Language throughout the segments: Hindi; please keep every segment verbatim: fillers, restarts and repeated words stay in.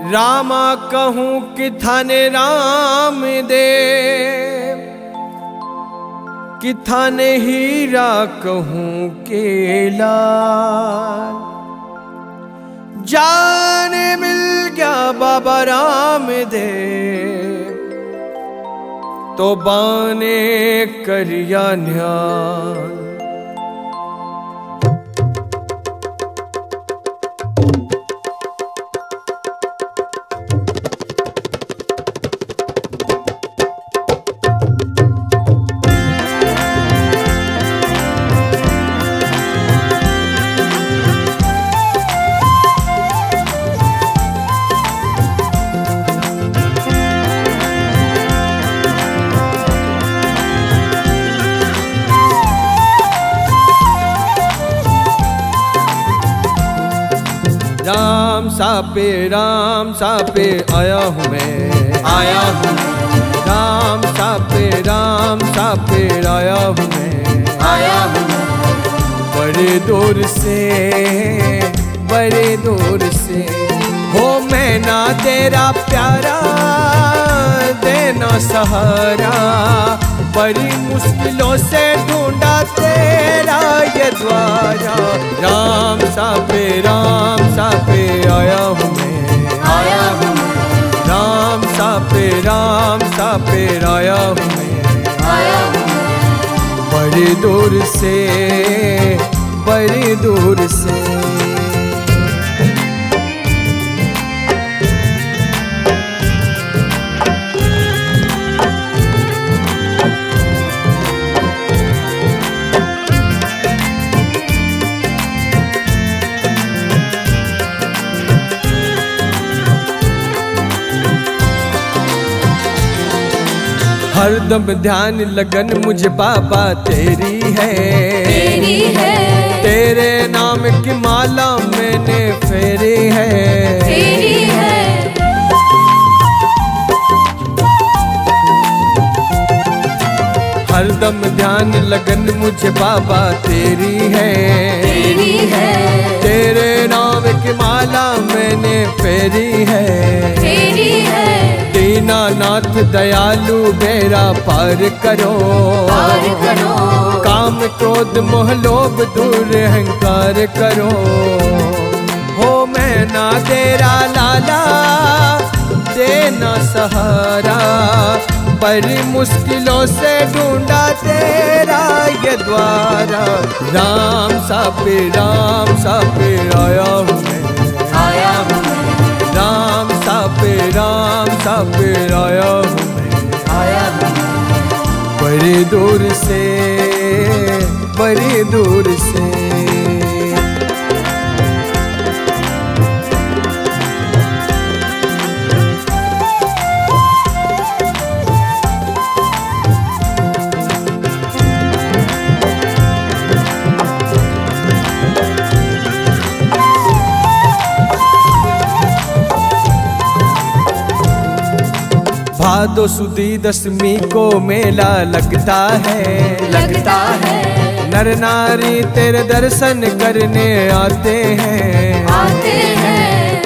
रामा कहूँ कि थाने राम दे, कि थाने हीरा कहूँ के लाल। जाने मिल गया बाबा राम दे, तो बाने करिया न्याल। राम सापे राम सापे आया हूँ मैं, आया हूँ राम सापे राम सापे आया हूँ मैं, आया हूँ बड़े दूर से बड़े दूर से। हो मैं ना तेरा प्यारा देना सहारा, बड़ी मुश्किलों से ढूंढा तेरा ये द्वारा। राम सापे राम सापे आया हूँ मैं, आया हूँ राम सापे राम सापे आया हूँ मैं, आया हूँ बड़ी दूर से बड़ी दूर से। हरदम ध्यान लगन मुझे बाबा तेरी है, तेरी है तेरे नाम की माला मैंने फेरी है, तेरी है हरदम ध्यान लगन मुझे बाबा तेरी है, तेरी है तेरे नाम की माला मैंने फेरी है, तेरी है दीनानाथ दयालु बेड़ा पार करो, पार करो काम क्रोध मोह लोभ दूर अहंकार करो। हो मैं ना तेरा लाला देना सहारा, बड़ी मुश्किलों से ढूंढा तेरा ये द्वारा। राम सापे राम सापे आया हूँ मैं, आया हूँ राम सापे राम सापे आया हूँ मैं, आया हूँ बड़ी दूर से बड़ी दूर से। भादो सुदी दसवीं को मेला लगता है, लगता है नर नारी तेरे दर्शन करने आते हैं, आते हैं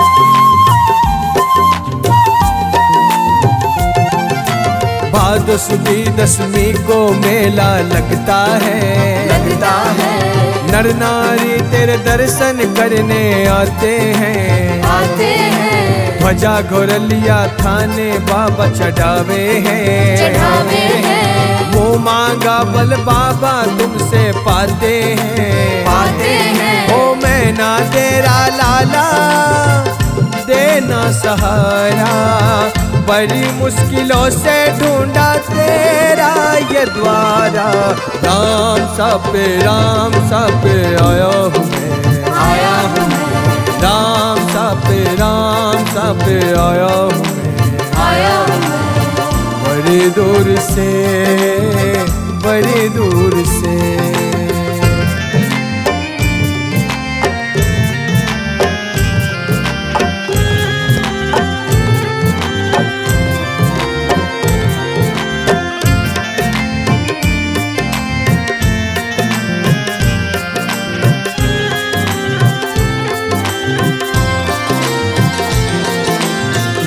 भादो सुदी दसवीं को मेला लगता है, लगता है नर नारी तेरे दर्शन करने आते हैं, आते हैं ध्वजा घोरलिया थाने बाबा चढ़ावे हैं, चढ़ावे हैं वो मांगा बल बाबा तुमसे पाते हैं, पाते हैं ओ मैं ना तेरा लाला देना सहारा, बड़ी मुश्किलों से ढूंढा तेरा ये द्वारा। राम सापे राम सापे आया हूँ मैं, आया हूँ राम सापे राम सापे आया हूँ मैं, आया हूँ बड़ी दूर से बड़ी दूर से।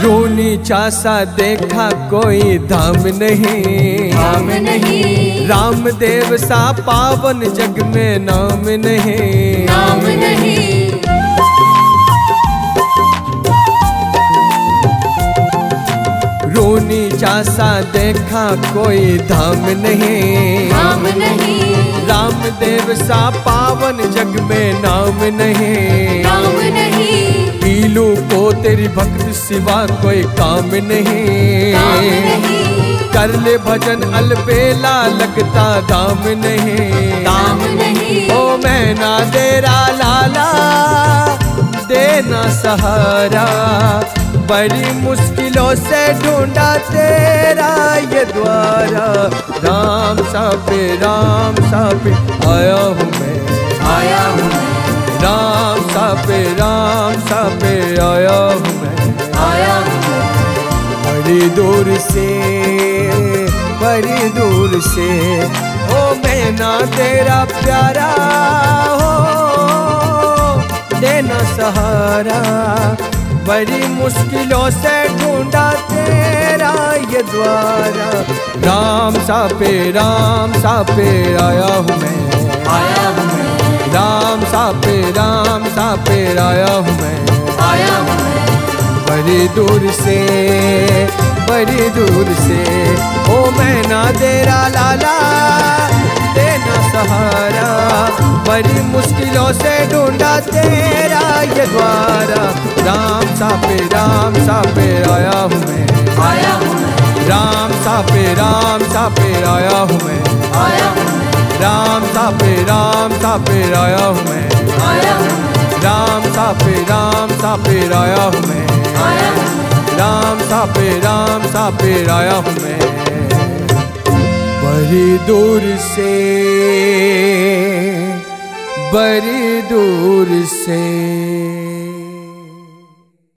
रूनी चासा देखा कोई धाम नहीं, धाम नहीं, राम देव सा पावन जग में नाम नहीं, नाम नहीं। रूनी चासा देखा कोई धाम नहीं, धाम नहीं, राम देव सा पावन जग में नाम नहीं, नाम नहीं। पीलू को तेरी भक्त सिवा कोई काम नहीं, काम नहीं, कर ले भजन अलबेला लगता दाम नहीं, दाम नहीं। ओ मैना तेरा लाला देना सहारा, बड़ी मुश्किलों से ढूंढा तेरा ये द्वारा, राम सा पे राम सा पे आया हूँ मैं, आया हूँ मैं, राम सा पे राम सा पे आया हूँ मैं, आया हूँ मैं। बड़ी दूर से बड़ी दूर से ओ मैना तेरा प्यारा हो देना सहारा, बड़ी मुश्किलों से ढूंढा तेरा ये द्वारा, राम सा पे राम सा पे आया हूँ मैं, आया हूँ मैं, राम सा पे राम सा पे आया हूँ मैं, आया हूँ मैं। बड़ी दूर से बड़ी दूर से ओ मैना तेरा लाला देना सहारा, बड़ी मुश्किलों से ढूंढा तेरा ये द्वारा, राम सा पे राम सा पे आया हूँ मैं, आया हूँ मैं, राम सा पे राम सा पे आया हूँ मैं, आया हूँ मैं, राम सा पे राम सा पे आया हूँ मैं, आया हूँ मैं, राम सा पे राम सा पे आया हूँ मैं, आया हूँ मैं। राम सा पे राम सा पे आया हूँ मैं, बड़ी दूर से बड़ी दूर से।